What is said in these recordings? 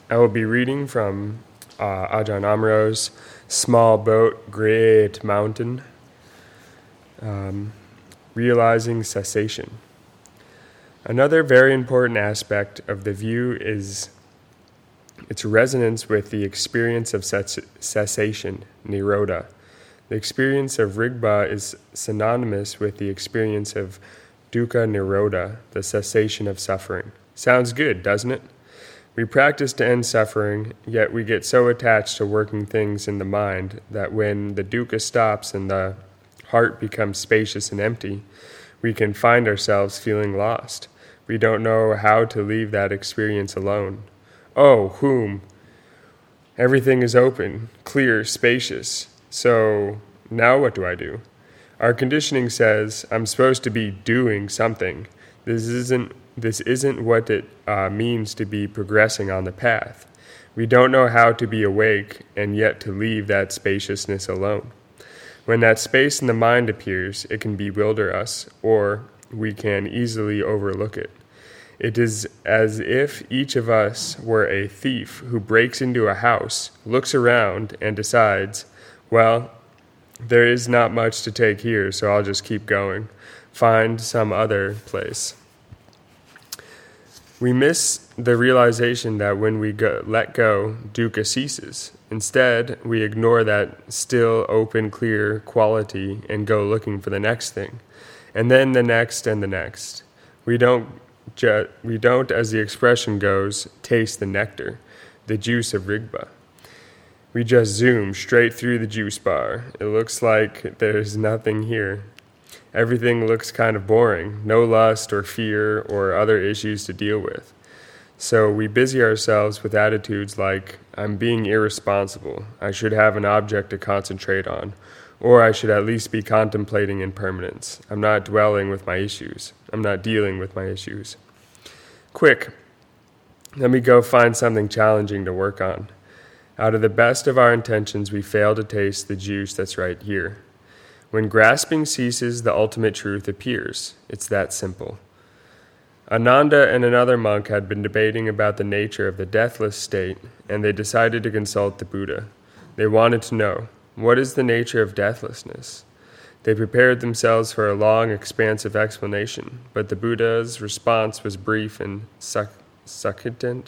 I will be reading from Ajahn Amro's Small Boat, Great Mountain, Realizing Cessation. Another very important aspect of the view is its resonance with the experience of cessation, nirodha. The experience of Rigpa is synonymous with the experience of dukkha nirodha, the cessation of suffering. Sounds good, doesn't it? We practice to end suffering, yet we get so attached to working things in the mind that when the dukkha stops and the heart becomes spacious and empty, we can find ourselves feeling lost. We don't know how to leave that experience alone. Oh, whom? Everything is open, clear, spacious. So now what do I do? Our conditioning says I'm supposed to be doing something. This isn't what it means to be progressing on the path. We don't know how to be awake and yet to leave that spaciousness alone. When that space in the mind appears, it can bewilder us, or we can easily overlook it. It is as if each of us were a thief who breaks into a house, looks around, and decides, well, there is not much to take here, so I'll just keep going. Find some other place. We miss the realization that when we let go, dukkha ceases. Instead, we ignore that still, open, clear quality and go looking for the next thing, and then the next and the next. We don't, as the expression goes, taste the nectar, the juice of Rigpa. We just zoom straight through the juice bar. It looks like there's nothing here. Everything looks kind of boring, no lust or fear or other issues to deal with. So we busy ourselves with attitudes like, I'm being irresponsible, I should have an object to concentrate on, or I should at least be contemplating impermanence. I'm not dwelling with my issues. I'm not dealing with my issues. Quick, let me go find something challenging to work on. Out of the best of our intentions, we fail to taste the juice that's right here. When grasping ceases, the ultimate truth appears. It's that simple. Ananda and another monk had been debating about the nature of the deathless state, and they decided to consult the Buddha. They wanted to know, what is the nature of deathlessness? They prepared themselves for a long, expansive explanation, but the Buddha's response was brief and succinct.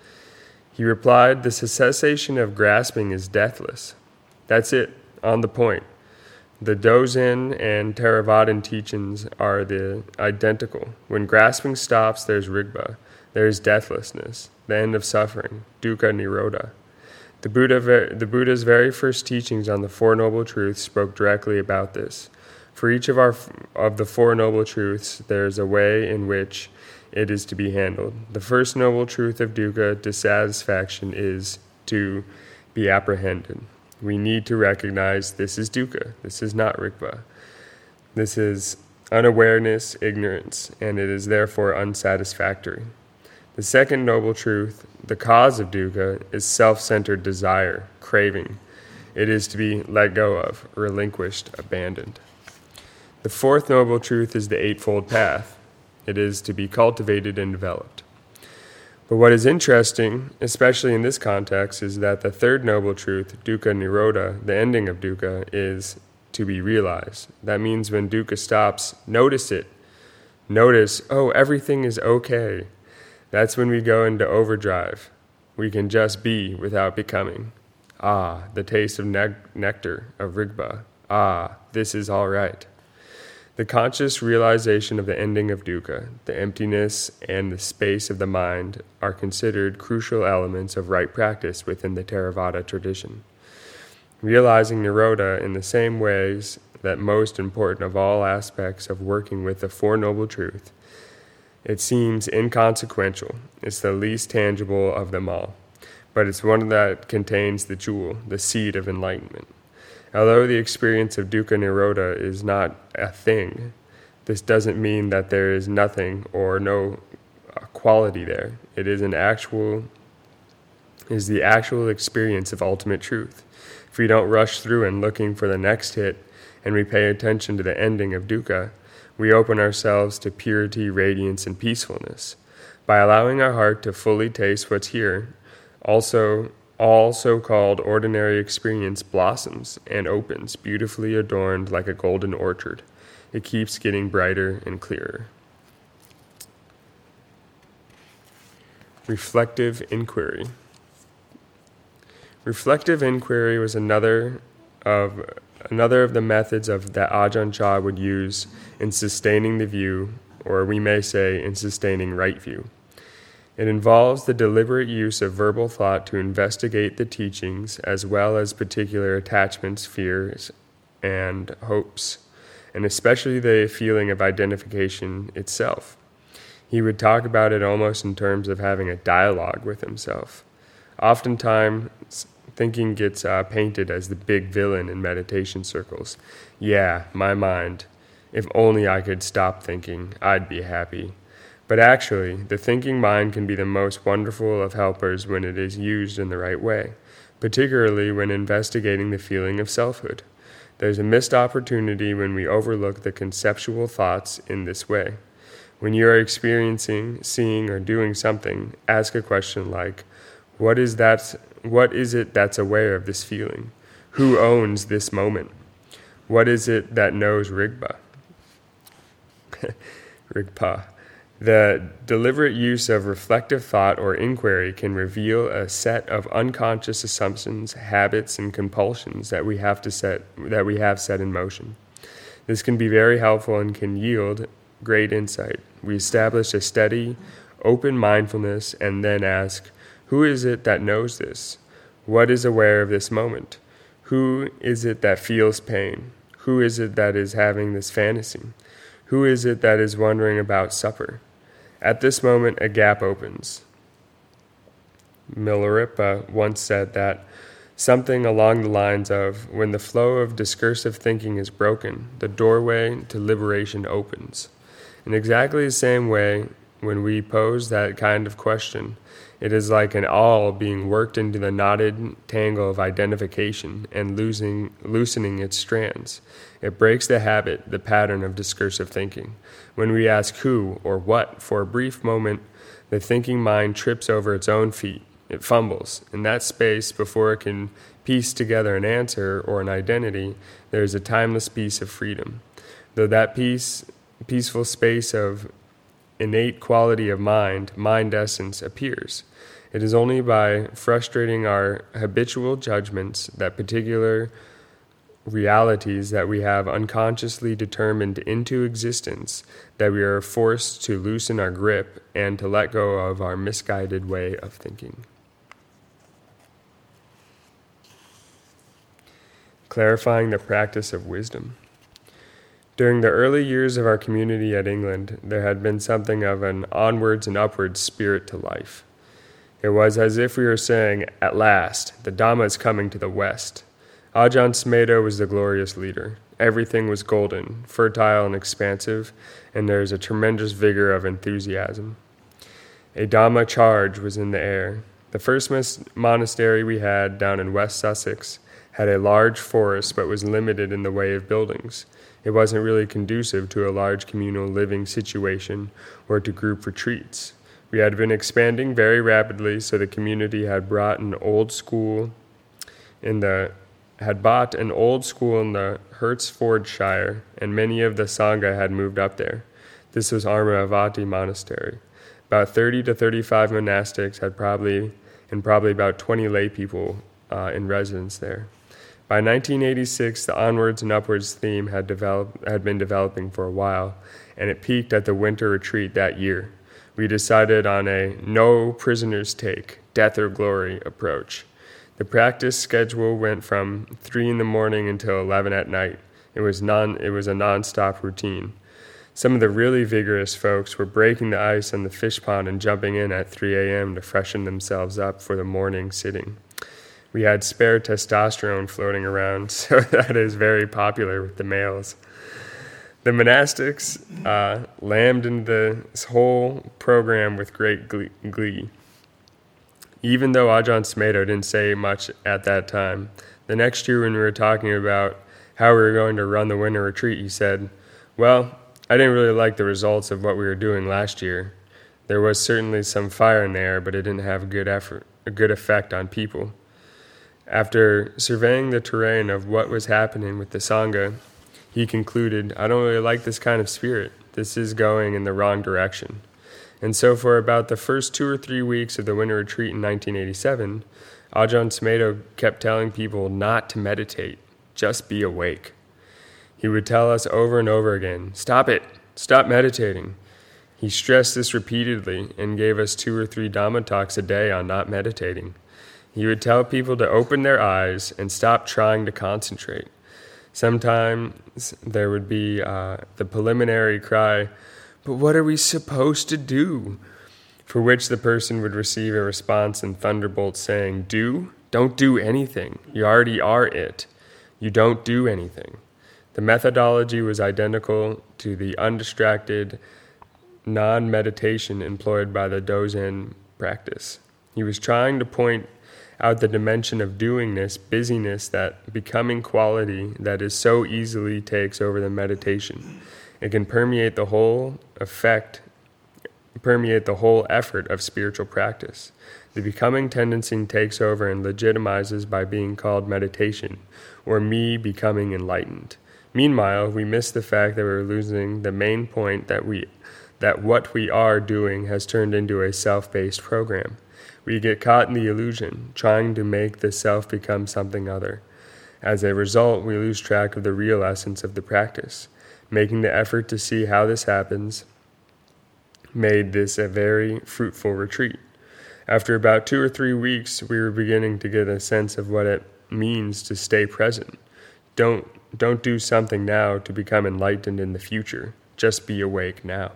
He replied, the cessation of grasping is deathless. That's it, on the point. The Dozen and Theravadan teachings are identical. When grasping stops, there's Rigpa. There's deathlessness, the end of suffering, dukkha nirodha. The Buddha's very first teachings on the Four Noble Truths spoke directly about this. For each of the Four Noble Truths, there is a way in which it is to be handled. The first noble truth of dukkha, dissatisfaction, is to be apprehended. We need to recognize this is dukkha, this is not Rigpa. This is unawareness, ignorance, and it is therefore unsatisfactory. The second noble truth, the cause of dukkha, is self-centered desire, craving. It is to be let go of, relinquished, abandoned. The fourth noble truth is the Eightfold Path. It is to be cultivated and developed. But what is interesting, especially in this context, is that the third noble truth, dukkha nirodha, the ending of dukkha, is to be realized. That means when dukkha stops, notice it. Notice, oh, everything is okay. That's when we go into overdrive. We can just be without becoming. Ah, the taste of nectar, of Rigpa. Ah, this is all right. The conscious realization of the ending of dukkha, the emptiness and the space of the mind, are considered crucial elements of right practice within the Theravada tradition. Realizing nirodha in the same ways that most important of all aspects of working with the Four Noble Truths, it seems inconsequential. It's the least tangible of them all, but it's one that contains the jewel, the seed of enlightenment. Although the experience of dukkha nirodha is not a thing, this doesn't mean that there is nothing or no quality there. It is the actual experience of ultimate truth. If we don't rush through and looking for the next hit, and we pay attention to the ending of dukkha, we open ourselves to purity, radiance, and peacefulness. By allowing our heart to fully taste what's here, Also, all so-called ordinary experience blossoms and opens, beautifully adorned like a golden orchard. It keeps getting brighter and clearer. Reflective inquiry. Reflective inquiry was another of the methods that Ajahn Chah would use in sustaining the view, or we may say in sustaining right view. It involves the deliberate use of verbal thought to investigate the teachings as well as particular attachments, fears, and hopes, and especially the feeling of identification itself. He would talk about it almost in terms of having a dialogue with himself. Oftentimes, thinking gets painted as the big villain in meditation circles. Yeah, my mind. If only I could stop thinking, I'd be happy. But actually, the thinking mind can be the most wonderful of helpers when it is used in the right way, particularly when investigating the feeling of selfhood. There's a missed opportunity when we overlook the conceptual thoughts in this way. When you are experiencing, seeing, or doing something, ask a question like, what is it that's aware of this feeling? Who owns this moment? What is it that knows Rigpa? Rigpa. The deliberate use of reflective thought or inquiry can reveal a set of unconscious assumptions, habits, and compulsions that we have set in motion. This can be very helpful and can yield great insight. We establish a steady, open mindfulness and then ask, who is it that knows this? What is aware of this moment? Who is it that feels pain? Who is it that is having this fantasy? Who is it that is wondering about supper? At this moment, a gap opens. Milarepa once said that something along the lines of, when the flow of discursive thinking is broken, the doorway to liberation opens. In exactly the same way, when we pose that kind of question, it is like an awl being worked into the knotted tangle of identification and loosening its strands. It breaks the habit, the pattern of discursive thinking. When we ask who or what for a brief moment, the thinking mind trips over its own feet. It fumbles. In that space, before it can piece together an answer or an identity, there is a timeless piece of freedom. Though that peaceful space of innate quality of mind essence, appears. It is only by frustrating our habitual judgments that particular realities that we have unconsciously determined into existence that we are forced to loosen our grip and to let go of our misguided way of thinking. Clarifying the practice of wisdom. During the early years of our community at England, there had been something of an onwards and upwards spirit to life. It was as if we were saying, at last, the Dhamma is coming to the West. Ajahn Sumedho was the glorious leader. Everything was golden, fertile and expansive, and there was a tremendous vigor of enthusiasm. A Dhamma charge was in the air. The first monastery we had down in West Sussex had a large forest but was limited in the way of buildings. It wasn't really conducive to a large communal living situation or to group retreats. We had been expanding very rapidly, so the community had bought an old school in the Hertfordshire, and many of the Sangha had moved up there. This was Amaravati Monastery. About 30 to 35 monastics had probably about 20 lay people in residence there. By 1986, the onwards and upwards theme had been developing for a while, and it peaked at the winter retreat that year. We decided on a no prisoners take, death or glory approach. The practice schedule went from 3 in the morning until 11 at night. It was a non-stop routine. Some of the really vigorous folks were breaking the ice on the fish pond and jumping in at 3 a.m. to freshen themselves up for the morning sitting. We had spare testosterone floating around, so that is very popular with the males. The monastics lammed into this whole program with great glee. Even though Ajahn Sumedho didn't say much at that time, the next year when we were talking about how we were going to run the winter retreat, he said, well, I didn't really like the results of what we were doing last year. There was certainly some fire in the air, but it didn't have good effort. a good effect on people. After surveying the terrain of what was happening with the Sangha, he concluded, I don't really like this kind of spirit. This is going in the wrong direction. And so for about the first 2 or 3 weeks of the winter retreat in 1987, Ajahn Sumedho kept telling people not to meditate, just be awake. He would tell us over and over again, stop it, stop meditating. He stressed this repeatedly and gave us 2 or 3 Dhamma talks a day on not meditating. He would tell people to open their eyes and stop trying to concentrate. Sometimes there would be the preliminary cry, but what are we supposed to do? For which the person would receive a response in thunderbolts saying, don't do anything. You already are it. You don't do anything. The methodology was identical to the undistracted non-meditation employed by the Dozen practice. He was trying to point out the dimension of doingness, busyness, that becoming quality that is so easily takes over the meditation. It can permeate the whole effort of spiritual practice. The becoming tendency takes over and legitimizes by being called meditation, or me becoming enlightened. Meanwhile, we miss the fact that we're losing the main point that what we are doing has turned into a self-based program. We get caught in the illusion, trying to make the self become something other. As a result, we lose track of the real essence of the practice. Making the effort to see how this happens made this a very fruitful retreat. After about 2 or 3 weeks, we were beginning to get a sense of what it means to stay present. Don't do something now to become enlightened in the future. Just be awake now.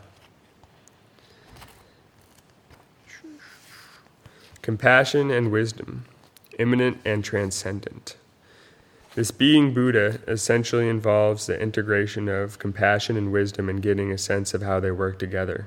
Compassion and wisdom, immanent and transcendent. This being Buddha essentially involves the integration of compassion and wisdom and getting a sense of how they work together.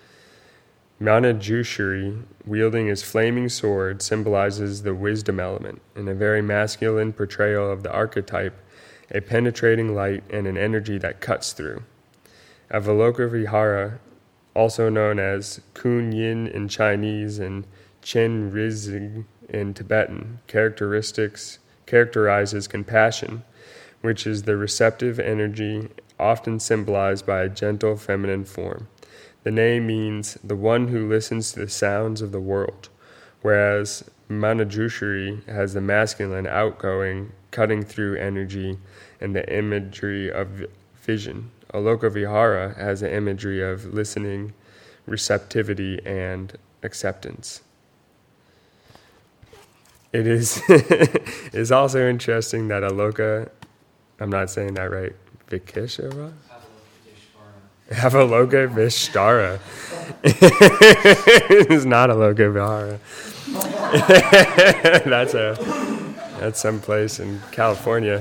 Manjushri, wielding his flaming sword, symbolizes the wisdom element in a very masculine portrayal of the archetype, a penetrating light and an energy that cuts through. Avalokiteshvara, also known as Kun Yin in Chinese and Chen Rizig in Tibetan, characterizes compassion, which is the receptive energy often symbolized by a gentle feminine form. The name means the one who listens to the sounds of the world, whereas Manjushri has the masculine, outgoing, cutting through energy and the imagery of vision. Avalokiteshvara has the imagery of listening, receptivity, and acceptance. It is also interesting that I'm not saying that right, Vikeshvara? Avalokiteshvara. It's not Avalokiteshvara. That's someplace in California.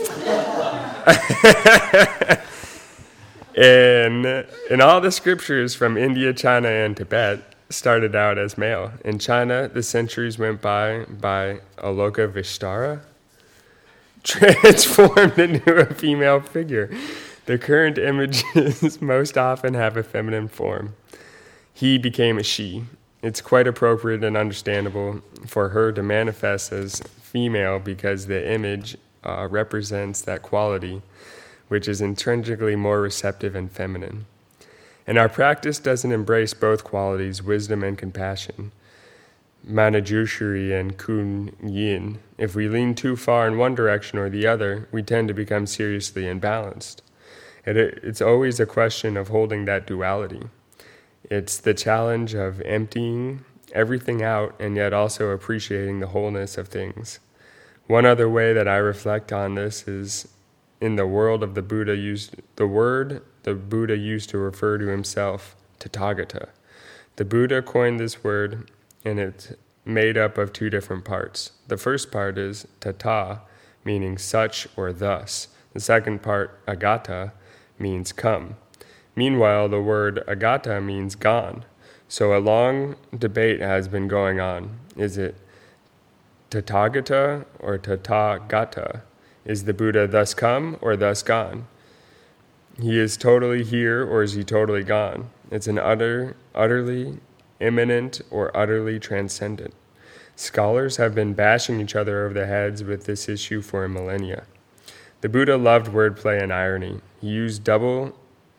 In all the scriptures from India, China, and Tibet started out as male. In China, the centuries went by Avalokiteshvara transformed into a female figure. The current images most often have a feminine form. He became a she. It's quite appropriate and understandable for her to manifest as female because the image represents that quality, which is intrinsically more receptive and feminine. And our practice doesn't embrace both qualities, wisdom and compassion, Manjushri and Kun Yin. If we lean too far in one direction or the other, we tend to become seriously imbalanced. It's always a question of holding that duality. It's the challenge of emptying everything out and yet also appreciating the wholeness of things. One other way that I reflect on this is in the world of the Buddha the word the Buddha used to refer to himself, Tathagata. The Buddha coined this word, and it's made up of 2 different parts. The first part is tata, meaning such or thus. The second part, agata, means come. Meanwhile, the word agata means gone. So a long debate has been going on. Is it Tathagata or Tathagata? Is the Buddha thus come or thus gone? He is totally here or is he totally gone? It's an utterly immanent or utterly transcendent. Scholars have been bashing each other over the heads with this issue for millennia. The Buddha loved wordplay and irony. He used double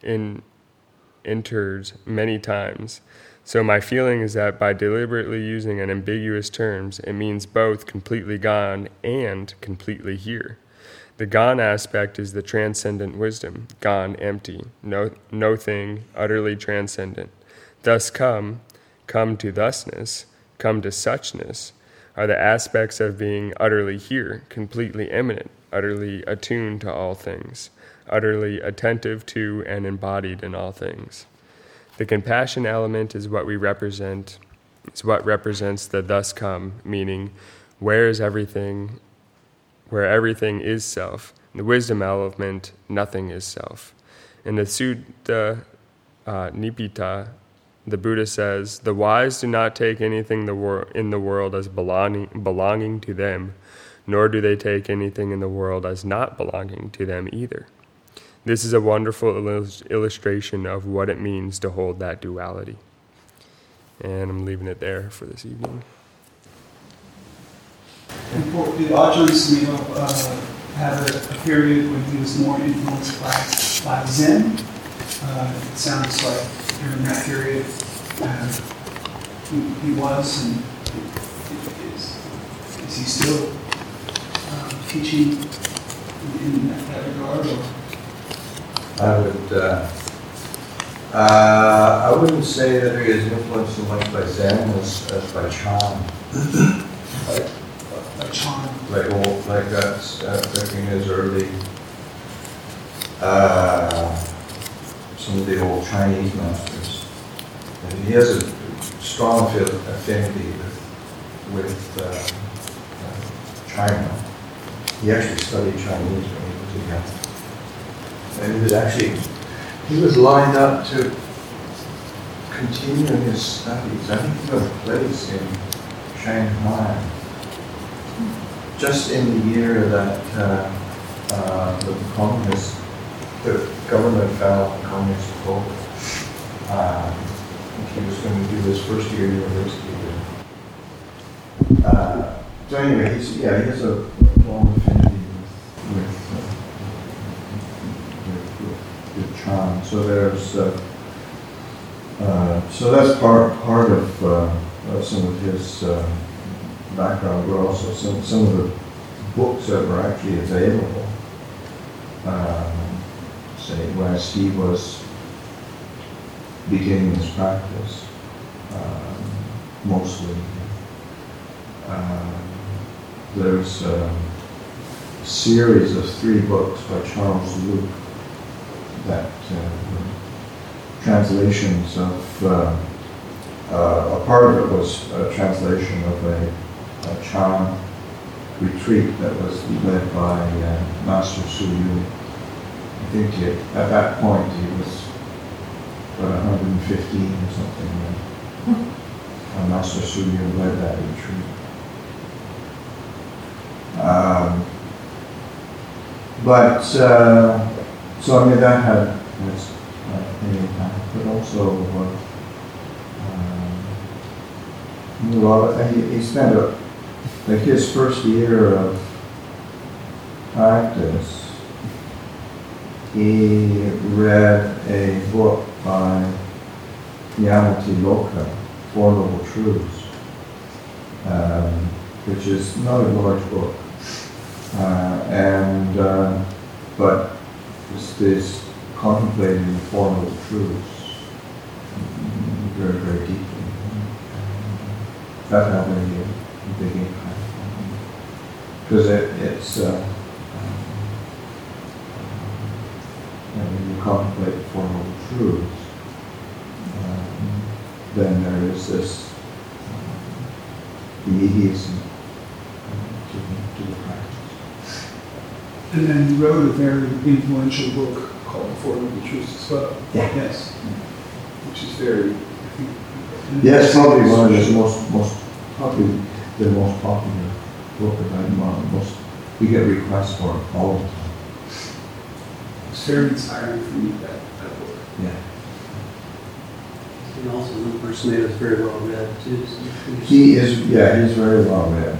enters many times. So my feeling is that by deliberately using an ambiguous terms, it means both completely gone and completely here. The gone aspect is the transcendent wisdom, gone, empty, no thing, utterly transcendent. Thus come to thusness, come to suchness, are the aspects of being utterly here, completely immanent, utterly attuned to all things, utterly attentive to and embodied in all things. The compassion element is what represents the thus come, meaning where everything is self. In the wisdom element, nothing is self. In the Sutta Nipita, the Buddha says, the wise do not take anything in the world as belonging to them, nor do they take anything in the world as not belonging to them either. This is a wonderful illustration of what it means to hold that duality. And I'm leaving it there for this evening. And did Ajahn Sumedho have a period when he was more influenced by Zen? It sounds like during that period he was, and is he still teaching in that regard? Or? I wouldn't say that he is influenced so much by Zen as by Chan. Like Chan. Like that's in his early, some of the old Chinese masters. And he has a strong affinity with China. He actually studied Chinese when he was young. And he was lined up to continue his studies. I think he got a place in Shanghai. Just in the year that the government fell, the communists took over. He was going to do his first year university there. So anyway, he has a long affinity with Chan. So there's so that's part of some of his background, but also some of the books that were actually available. Say as he was beginning his practice, mostly. There's a series of 3 books by Charles Luke that translations of a part of it was a translation of a Chan retreat that was led by Master Su Yu. I think at that point he was about 115 or something. Master Su Yu led that retreat. So I mean that had an impact, but also a lot. He spent his first year of practice. He read a book by Nyanathilaka, Four Noble Truths, which is not a large book, but is contemplating the Four Noble Truths very, very deeply. That had a big impact on me, because it's when you contemplate the Four Noble Truths, then there is this immediacy to the practice. And then he wrote a very influential book called The Four Noble Truths as well. Yeah. Yes. Which is very, I think. Yes, probably one of his probably the most popular book about most. We get requests for it all the time. It's very inspiring for me, that book. Yeah. And also one person made us very well read too. So He is, yeah, he's very well read.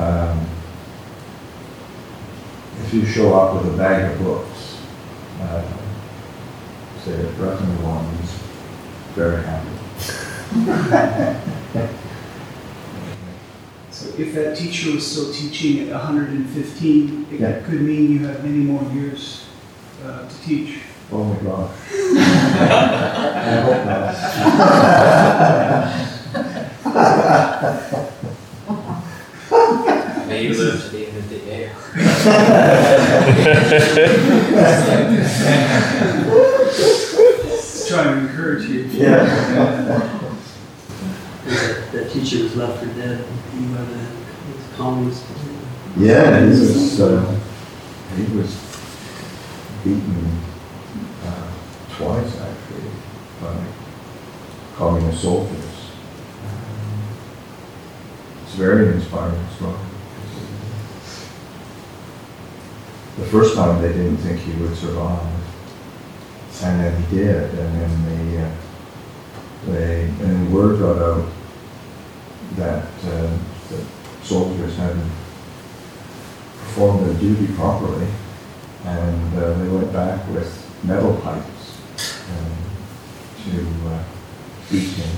If you show up with a bag of books, say at Bretton one, he's very happy. So if that teacher was still teaching at 115, it Yeah. could mean you have many more years to teach. Oh my gosh. I hope not. May you live to the end of the day. Trying to encourage you. Yeah. that teacher was left for dead. He was a communist. Yeah, he was beaten twice actually by communist soldiers. It's very inspiring story. The first time they didn't think he would survive, and then he did, and then word got out that the soldiers hadn't performed their duty properly, and they went back with metal pipes to beat him,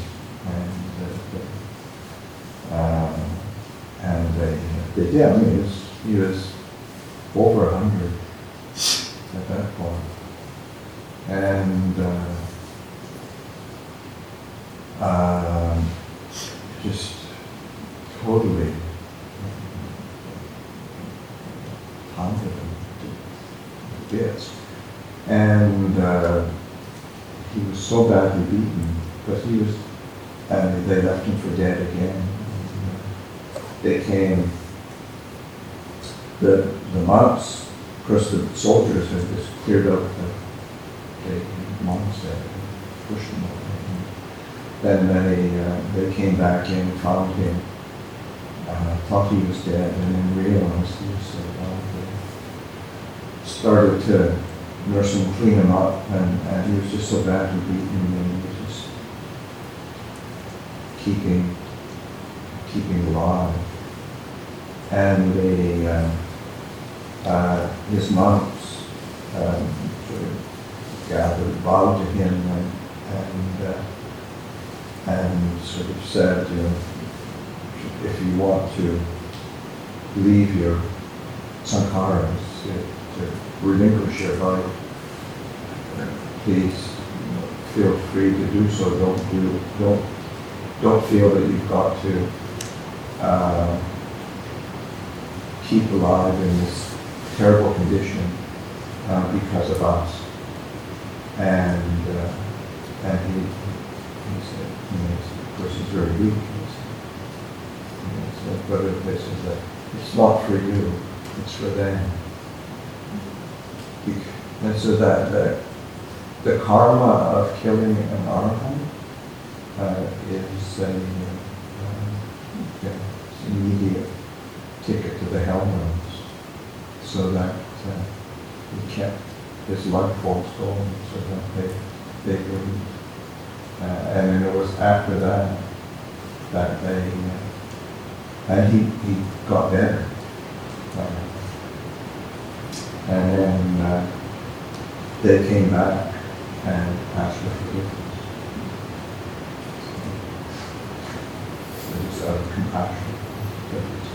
and they did. I mean, he was over 100 at that point, and just totally pounded him to bits. And he was so badly beaten, but and they left him for dead again. They came, the monks, of course the soldiers had just cleared out the monastery, pushed him away. Then they came back in, found him, thought he was dead, and then realized he was alive. They started to nurse him, clean him up, and he was just so badly beaten, and he was just keeping alive. And his monks sort of gathered, bowed to him, and sort of said, you know, if you want to leave your sankharas, to relinquish your life, please feel free to do so. Don't feel that you've got to keep alive in this terrible condition because of us. And he said, you know, of course he's very weak. But this is that it's not for you, it's for them. And so that the karma of killing an arahant is an immediate ticket to the Hellmouths, so that he kept his life force going, so that they wouldn't. And then it was after that they. And he got better. And then they came back and asked for forgiveness. It was out of compassion.